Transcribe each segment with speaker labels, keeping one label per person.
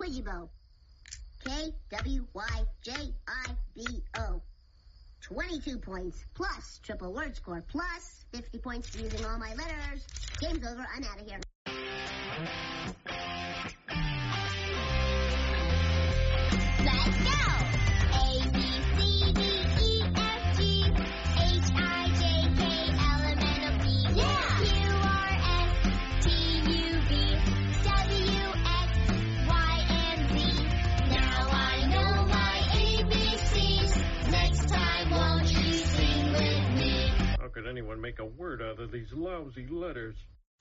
Speaker 1: Kwyjibo. K-W-Y-J-I-B-O. 22 points, plus triple word score, plus 50 points for using all my letters. Game's over, I'm out of here. Let's go! A, B, C, D, E, F, G, H, I, J, K, L, M, N, O, P, yeah! Q, R, S, T, U, V, W, X, Y, and Z. Now I know my ABCs. Next time, won't you sing with me?
Speaker 2: How could anyone make a word out of these lousy letters?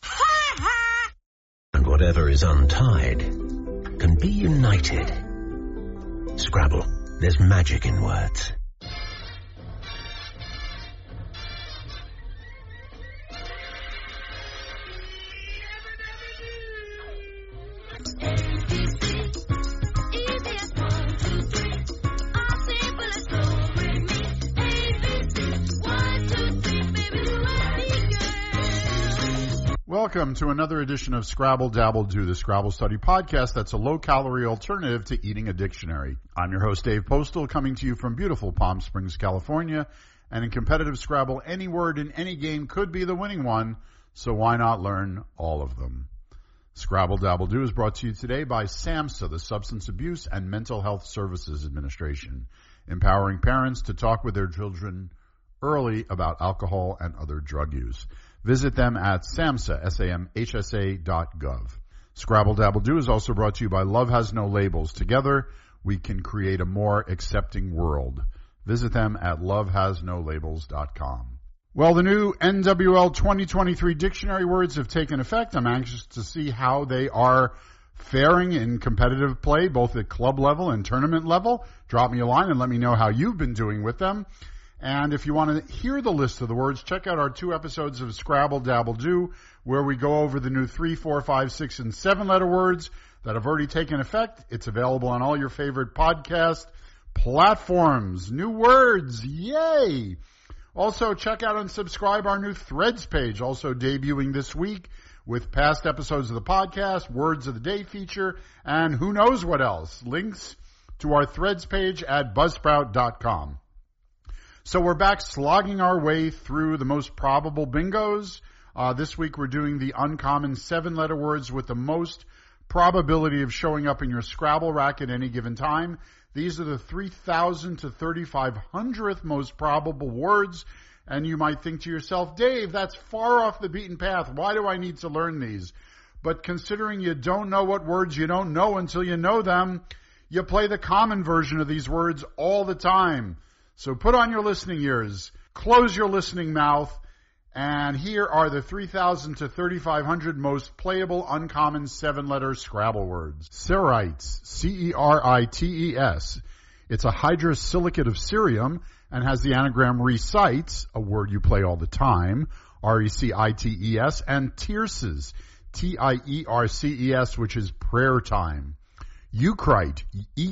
Speaker 3: And whatever is untied can be united. Scrabble, there's magic in words.
Speaker 4: Welcome to another edition of Scrabble Dabble Do, the Scrabble Study podcast that's a low-calorie alternative to eating a dictionary. I'm your host, Dave Postal, coming to you from beautiful Palm Springs, California. And in competitive Scrabble, any word in any game could be the winning one, so why not learn all of them? Scrabble Dabble Do is brought to you today by SAMHSA, the Substance Abuse and Mental Health Services Administration, empowering parents to talk with their children early about alcohol and other drug use. Visit them at SAMHSA, SAMHSA.gov. Scrabble Dabble Do is also brought to you by Love Has No Labels. Together, we can create a more accepting world. Visit them at lovehasnolabels.com. Well, the new NWL 2023 dictionary words have taken effect. I'm anxious to see how they are faring in competitive play, both at club level and tournament level. Drop me a line and let me know how you've been doing with them. And if you want to hear the list of the words, check out our 2 episodes of Scrabble Dabble Do, where we go over the new 3, 4, 5, 6, and 7-letter words that have already taken effect. It's available on all your favorite podcast platforms. New words, yay! Also, check out and subscribe our new Threads page, also debuting this week with past episodes of the podcast, Words of the Day feature, and who knows what else. Links to our Threads page at buzzsprout.com. So we're back slogging our way through the most probable bingos. This week we're doing the uncommon 7-letter words with the most probability of showing up in your Scrabble rack at any given time. These are the 3,000 to 3,500th most probable words. And you might think to yourself, Dave, that's far off the beaten path. Why do I need to learn these? But considering you don't know what words you don't know until you know them, you play the common version of these words all the time. So put on your listening ears, close your listening mouth, and here are the 3,000 to 3,500 most playable uncommon 7-letter Scrabble words. Cerites, C-E-R-I-T-E-S. It's a hydrosilicate of cerium and has the anagram recites, a word you play all the time, R-E-C-I-T-E-S, and tierces, T-I-E-R-C-E-S, which is prayer time. Eucrite,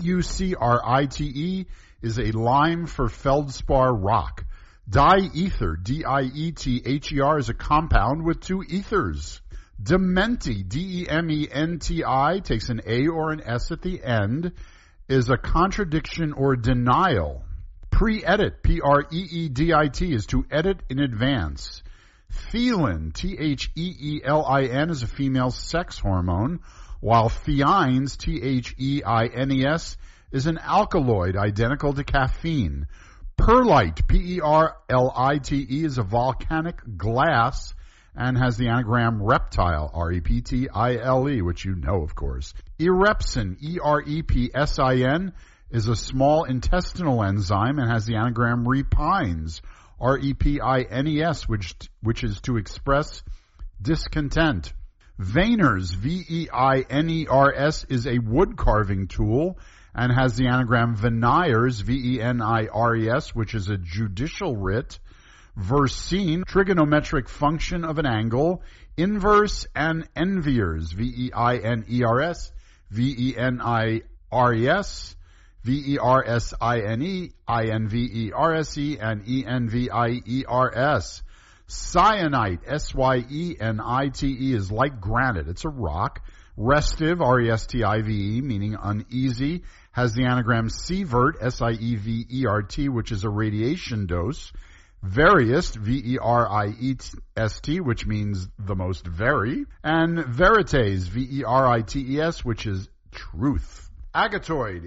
Speaker 4: E-U-C-R-I-T-E, is a lime for feldspar rock. Diether, D-I-E-T-H-E-R, is a compound with 2 ethers. Dementi, D-E-M-E-N-T-I, takes an A or an S at the end, is a contradiction or denial. Pre-edit, P-R-E-E-D-I-T, is to edit in advance. Theelin, T-H-E-E-L-I-N, is a female sex hormone, while theines, T-H-E-I-N-E-S, is an alkaloid identical to caffeine. Perlite, P-E-R-L-I-T-E, is a volcanic glass and has the anagram reptile, R-E-P-T-I-L-E, which you know, of course. Erepsin, E-R-E-P-S-I-N, is a small intestinal enzyme and has the anagram repines, R-E-P-I-N-E-S, which is to express discontent. Veiners, V-E-I-N-E-R-S, is a wood carving tool and has the anagram venires, V-E-N-I-R-E-S, which is a judicial writ. Versine, trigonometric function of an angle. Inverse and enviers, V-E-I-N-E-R-S, V-E-N-I-R-E-S, V-E-R-S-I-N-E, I-N-V-E-R-S-E, and E-N-V-I-E-R-S. Syenite, S-Y-E-N-I-T-E, is like granite. It's a rock, Restive, R-E-S-T-I-V-E, meaning uneasy, has the anagram sievert, S-I-E-V-E-R-T, which is a radiation dose. Veriest, V-E-R-I-E-S-T, which means the most very. And verites, V-E-R-I-T-E-S, which is truth. Agatoid,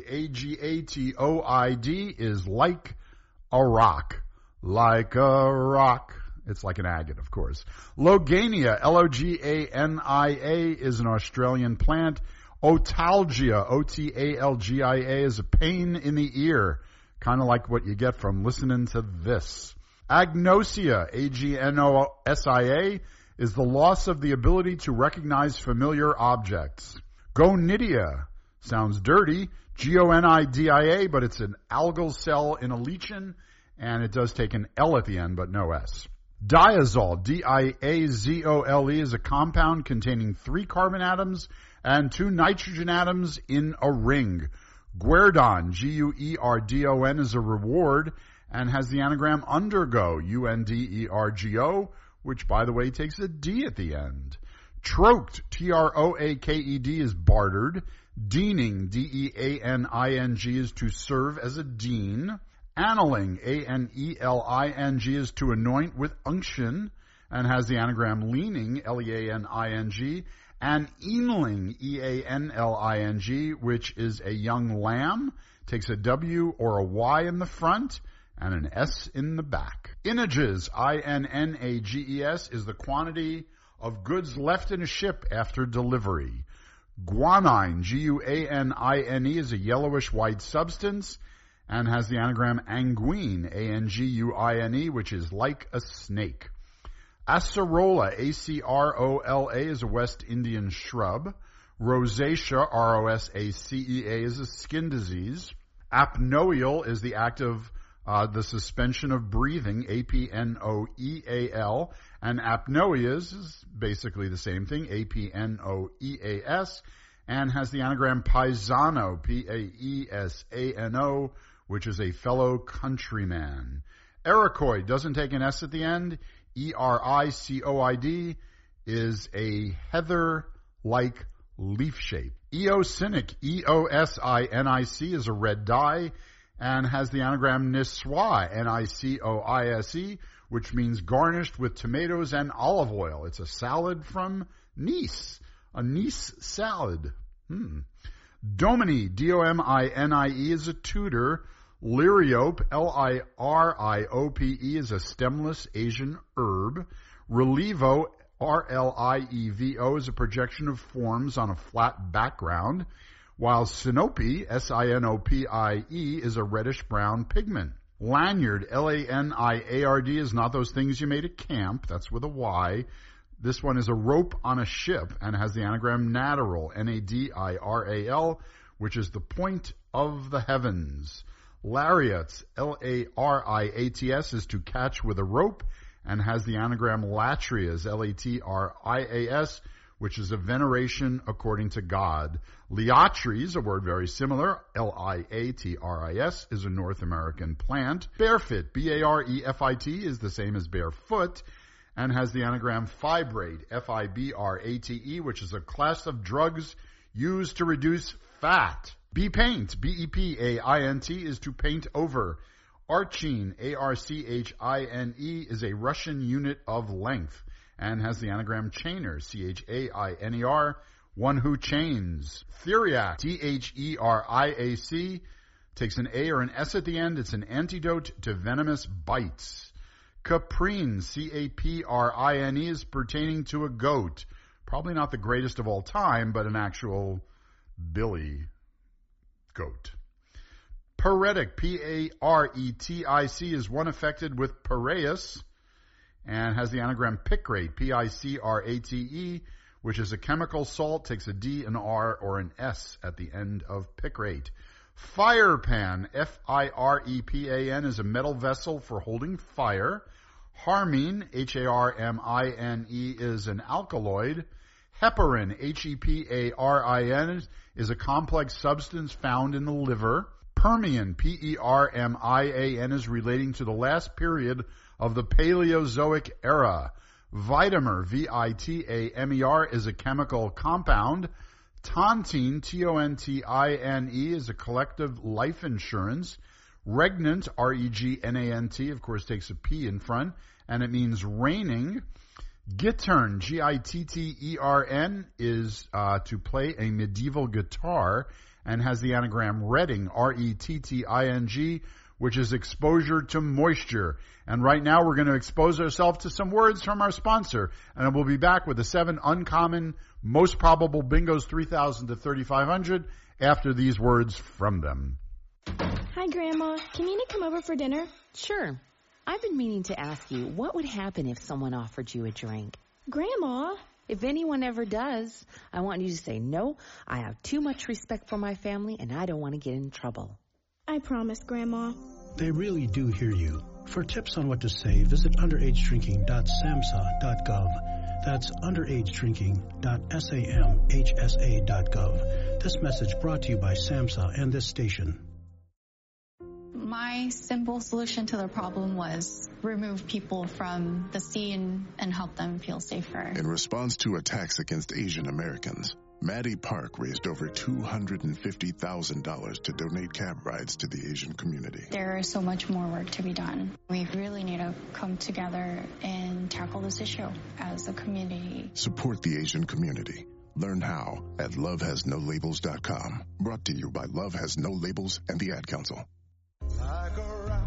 Speaker 4: A-G-A-T-O-I-D, is like a rock. Like a rock. It's like an agate, of course. Logania, L-O-G-A-N-I-A, is an Australian plant. Otalgia, O-T-A-L-G-I-A, is a pain in the ear, kind of like what you get from listening to this. Agnosia, A-G-N-O-S-I-A, is the loss of the ability to recognize familiar objects. Gonidia, sounds dirty, G-O-N-I-D-I-A, but it's an algal cell in a lichen, and it does take an L at the end, but no S. Diazole, D-I-A-Z-O-L-E, is a compound containing 3 carbon atoms and 2 nitrogen atoms in a ring. Guerdon, G-U-E-R-D-O-N, is a reward and has the anagram undergo, U-N-D-E-R-G-O, which, by the way, takes a D at the end. Troaked, T-R-O-A-K-E-D, is bartered. Deaning, D-E-A-N-I-N-G, is to serve as a dean. Annealing, A-N-E-L-I-N-G, is to anoint with unction and has the anagram leaning, L-E-A-N-I-N-G. And Eanling, E-A-N-L-I-N-G, which is a young lamb, takes a W or a Y in the front and an S in the back. Inages, I-N-N-A-G-E-S, is the quantity of goods left in a ship after delivery. Guanine, G-U-A-N-I-N-E, is a yellowish-white substance and has the anagram anguine, A-N-G-U-I-N-E, which is like a snake. Acerola, A-C-R-O-L-A, is a West Indian shrub. Rosacea, R-O-S-A-C-E-A, is a skin disease. Apnoeal is the act of the suspension of breathing, A-P-N-O-E-A-L, and apnoeas is basically the same thing, A-P-N-O-E-A-S, and has the anagram paisano, P-A-E-S-A-N-O, which is a fellow countryman. Ericoid doesn't take an S at the end. E-R-I-C-O-I-D is a heather-like leaf shape. Eosinic, E-O-S-I-N-I-C, is a red dye and has the anagram niçoise, N-I-C-O-I-S-E, which means garnished with tomatoes and olive oil. It's a salad from Nice, a Nice salad. Domini, D-O-M-I-N-I-E, is a tutor. Liriope, L-I-R-I-O-P-E, is a stemless Asian herb. Relevo, R-L-I-E-V-O, is a projection of forms on a flat background, while Sinope, S-I-N-O-P-I-E, is a reddish-brown pigment. Lanyard, L-A-N-I-A-R-D, is not those things you made at camp. That's with a Y. This one is a rope on a ship and has the anagram nadiral, N-A-D-I-R-A-L, which is the point of the heavens. Lariats, L-A-R-I-A-T-S, is to catch with a rope and has the anagram latrias, L-A-T-R-I-A-S, which is a veneration according to God. Liatris, a word very similar, L-I-A-T-R-I-S, is a North American plant. Barefoot, B-A-R-E-F-I-T, is the same as barefoot and has the anagram fibrate, F-I-B-R-A-T-E, which is a class of drugs used to reduce fat. Bepaint, B-E-P-A-I-N-T, is to paint over. Archine, A-R-C-H-I-N-E, is a Russian unit of length and has the anagram chainer, C-H-A-I-N-E-R, one who chains. Theriac, T-H-E-R-I-A-C, takes an A or an S at the end. It's an antidote to venomous bites. Caprine, C-A-P-R-I-N-E, is pertaining to a goat. Probably not the greatest of all time, but an actual billy goat. Paretic, P-A-R-E-T-I-C, is one affected with Piraeus and has the anagram picrate, P-I-C-R-A-T-E, which is a chemical salt, takes a D, an R, or an S at the end of picrate. Firepan, F-I-R-E-P-A-N, is a metal vessel for holding fire. Harmine, H-A-R-M-I-N-E, is an alkaloid. Heparin, H-E-P-A-R-I-N, is a complex substance found in the liver. Permian, P-E-R-M-I-A-N, is relating to the last period of the Paleozoic era. Vitamer, V-I-T-A-M-E-R, is a chemical compound Tontine, Tontine, is a collective life insurance. Regnant, Regnant, of course, takes a P in front, and it means raining. Gittern, Gittern, is to play a medieval guitar and has the anagram retting, Retting, which is exposure to moisture. And right now we're going to expose ourselves to some words from our sponsor, and we'll be back with the 7 uncommon, most probable bingos, 3,000 to 3,500, after these words from them.
Speaker 5: Hi, Grandma. Can Nina come over for dinner?
Speaker 6: Sure. I've been meaning to ask you, what would happen if someone offered you a drink?
Speaker 5: Grandma.
Speaker 6: If anyone ever does, I want you to say, no, I have too much respect for my family and I don't want to get in trouble.
Speaker 5: I promise, Grandma.
Speaker 7: They really do hear you. For tips on what to say, visit underagedrinking.samhsa.gov. That's underagedrinking.samhsa.gov. This message brought to you by SAMHSA and this station.
Speaker 8: My simple solution to the problem was remove people from the scene and help them feel safer.
Speaker 9: In response to attacks against Asian Americans, Maddie Park raised over $250,000 to donate cab rides to the Asian community.
Speaker 8: There is so much more work to be done. We really need to come together and tackle this issue as a community.
Speaker 9: Support the Asian community. Learn how at lovehasnolabels.com. Brought to you by Love Has No Labels and the Ad Council.
Speaker 10: Like a rock,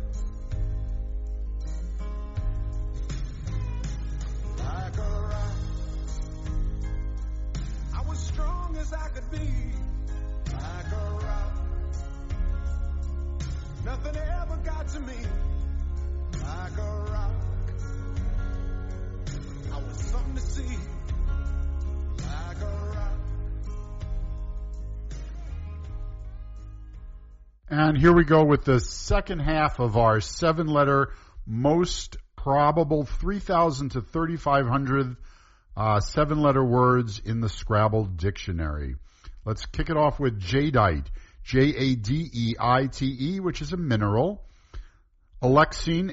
Speaker 10: like a rock. I was strong as I could be, like a rock. Nothing ever got to me, like a rock. I was something to see, like a rock.
Speaker 4: And here we go with the second half of our 7-letter most probable 3,000 to 3,500 7-letter words in the Scrabble dictionary. Let's kick it off with jadeite, Jadeite, which is a mineral. Alexine,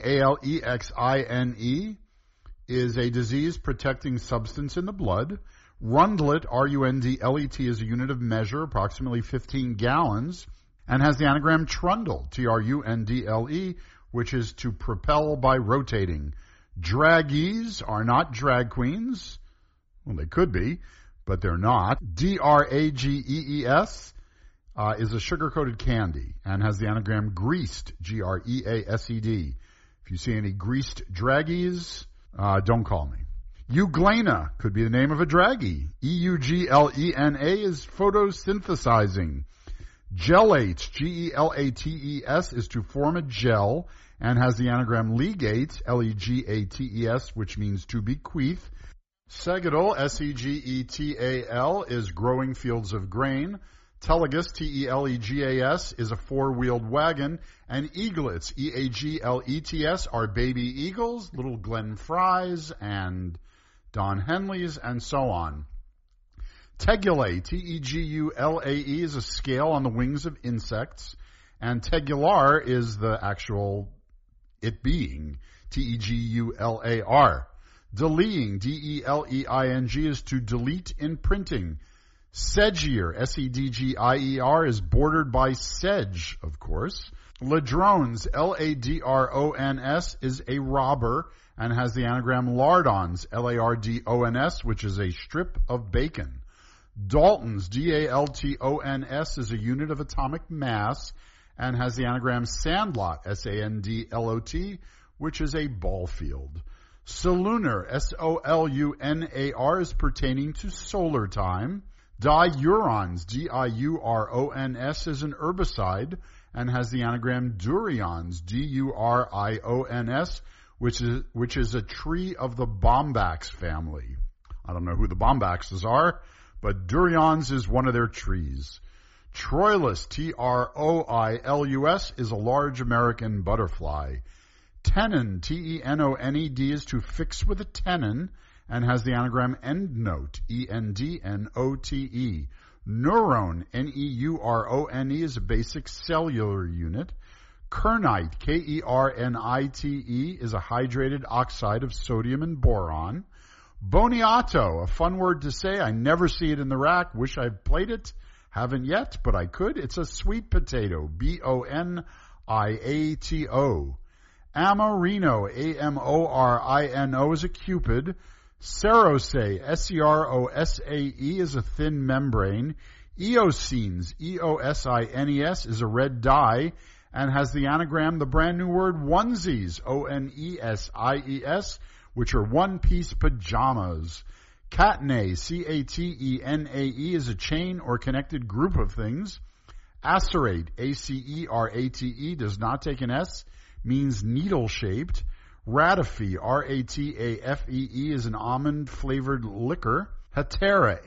Speaker 4: Alexine, is a disease protecting substance in the blood. Rundlet, Rundlet, is a unit of measure, approximately 15 gallons. And has the anagram trundle, Trundle, which is to propel by rotating. Draggies are not drag queens. Well, they could be, but they're not. Dragees is a sugar-coated candy and has the anagram greased, Greased. If you see any greased draggies, don't call me. Euglena could be the name of a draggie. Euglena is photosynthesizing. Gelate, Gelates, is to form a gel and has the anagram legate, Legates, which means to bequeath. Segetal, Segetal, is growing fields of grain. Telegas, Telegas, is a 4-wheeled wagon. And eaglets, Eaglets, are baby eagles, little Glenn Frys and Don Henleys, and so on. Tegulae, Tegulae, is a scale on the wings of insects, and tegular is the actual it being, Tegular. Deleting, Deleing, is to delete in printing. Sedgier, Sedgier, is bordered by sedge, of course. Ladrones, Ladrons, is a robber and has the anagram lardons, Lardons, which is a strip of bacon. Daltons, Daltons, is a unit of atomic mass and has the anagram sandlot, Sandlot, which is a ball field. Solunar, Solunar, is pertaining to solar time. Diurons, Diurons, is an herbicide and has the anagram durions, Durions, which is a tree of the bombax family. I don't know who the bombaxes are, but durions is one of their trees. Troilus, Troilus, is a large American butterfly. Tenon, Tenoned, is to fix with a tenon and has the anagram endnote, Endnote. Neuron, Neuron, is a basic cellular unit. Kernite, Kernite, is a hydrated oxide of sodium and boron. Boniato, a fun word to say. I never see it in the rack. Wish I'd played it. Haven't yet, but I could. It's a sweet potato. Boniato. Amorino, Amorino, is a cupid. Serose, Serosae, is a thin membrane. Eosines, Eosines, is a red dye and has the anagram, the brand new word onesies, Onesies, which are one-piece pajamas. Catenae, Catenae, is a chain or connected group of things. Acerate, Acerate, does not take an S, means needle-shaped. Ratafee, Ratafee, is an almond-flavored liquor. Hetera,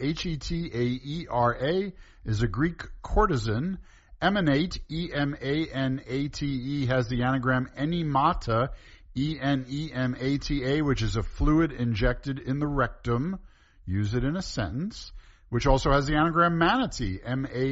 Speaker 4: Hetaera, is a Greek courtesan. Emanate, Emanate, has the anagram enemata, Enemata, which is a fluid injected in the rectum. Use it in a sentence. Which also has the anagram manatee,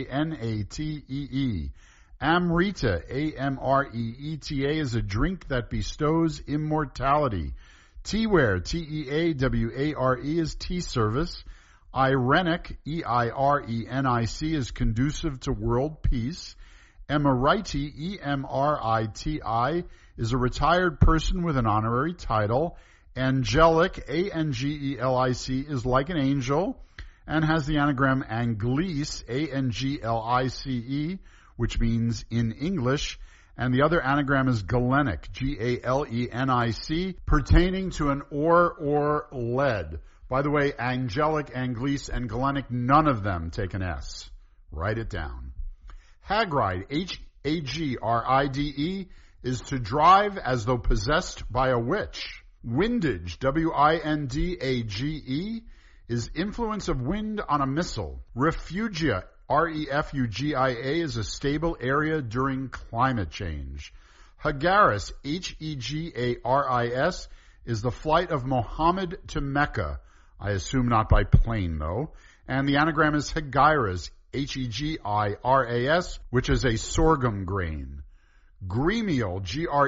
Speaker 4: Manatee. Amrita, Amreeta, is a drink that bestows immortality. Teaware, Teaware, is tea service. Irenic, Eirenic, is conducive to world peace. Emeriti, Emriti, is a retired person with an honorary title. Angelic, Angelic, is like an angel and has the anagram Anglice, Anglice, which means in English. And the other anagram is galenic, Galenic, pertaining to an ore or lead. By the way, angelic, Anglice, and galenic, none of them take an S. Write it down. Hagride, Hagride, is to drive as though possessed by a witch. Windage, Windage, is influence of wind on a missile. Refugia, Refugia, is a stable area during climate change. Hagaris, Hegaris, is the flight of Muhammad to Mecca. I assume not by plane, though. And the anagram is Hegiras, Hegiras, which is a sorghum grain. Gremial,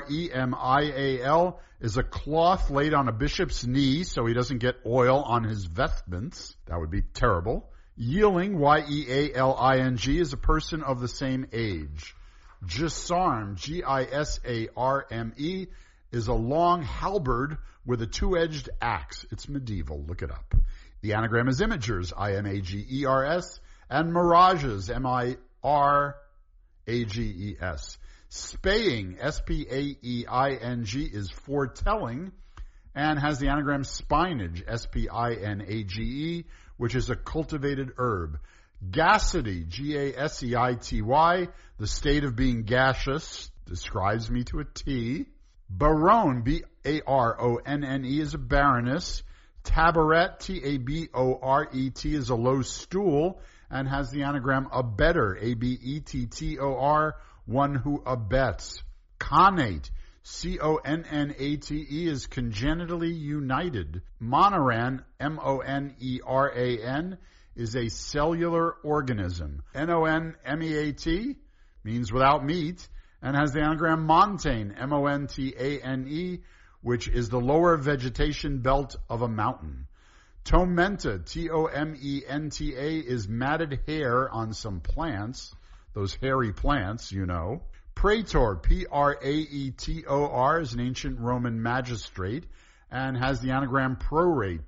Speaker 4: Gremial, is a cloth laid on a bishop's knee so he doesn't get oil on his vestments. That would be terrible. Yealing, Yealing, is a person of the same age. Gisarm, Gisarme, is a long halberd with a two-edged axe. It's medieval. Look it up. The anagram is imagers, Imagers, and mirages, Mirages. Spaying, Spaeing, is foretelling and has the anagram spinage, Spinage, which is a cultivated herb. Gassety, Gaseity, the state of being gaseous, describes me to a T. Baronne, Baronne, is a baroness. Taboret, Taboret, is a low stool and has the anagram abettor, Abettor, one who abets. Connate, Connate, is congenitally united. Moneran, Moneran, is a cellular organism. Nonmeat means without meat and has the anagram montane, Montane, which is the lower vegetation belt of a mountain. Tomenta, Tomenta, is matted hair on some plants, those hairy plants, you know. Praetor, Praetor, is an ancient Roman magistrate and has the anagram prorate,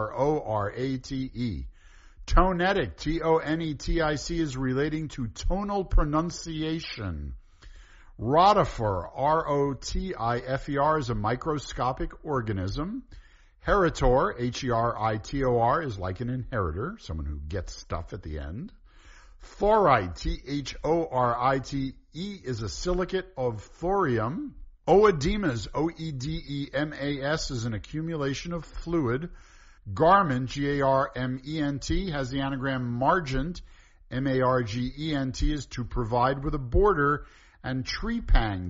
Speaker 4: Prorate. Tonetic, Tonetic, is relating to tonal pronunciation. Rotifer, Rotifer, is a microscopic organism. Heritor, Heritor, is like an inheritor, someone who gets stuff at the end. Thorite, Thorite, is a silicate of thorium. Oedemas, Oedemas, is an accumulation of fluid. Garment, Garment, has the anagram margent, Margent, is to provide with a border. And trepang,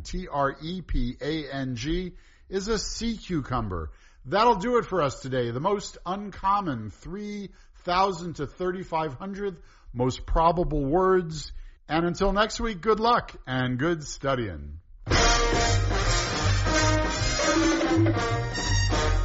Speaker 4: Trepang, is a sea cucumber. That'll do it for us today. The most uncommon 3,000 to 3,500 most probable words. And until next week, good luck and good studying.